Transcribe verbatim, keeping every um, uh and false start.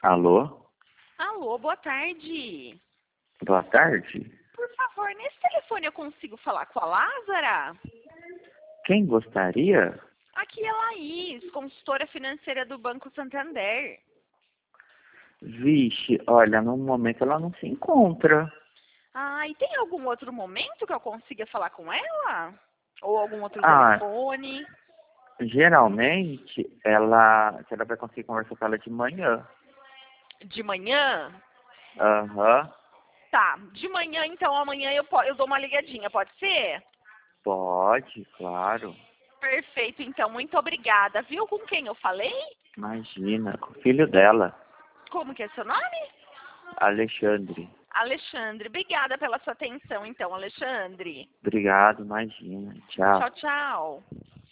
Alô? Alô, boa tarde. Boa tarde. Por favor, nesse telefone eu consigo falar com a Lázara? Quem gostaria? Aqui é Laís, consultora financeira do Banco Santander. Vixe, olha, no momento ela não se encontra. Ah, e tem algum outro momento que eu consiga falar com ela? Ou algum outro Ah, telefone? geralmente ela, você vai conseguir conversar com ela de manhã. De manhã? Aham, Tá, de manhã então, amanhã eu, po- eu dou uma ligadinha, pode ser? pode, claro. Perfeito, então, muito obrigada. Viu com quem eu falei? Imagina, com o filho dela, Como que é seu nome? Alexandre. Alexandre. Obrigada pela sua atenção, então, Alexandre. Obrigado, imagina. Tchau. Tchau, tchau.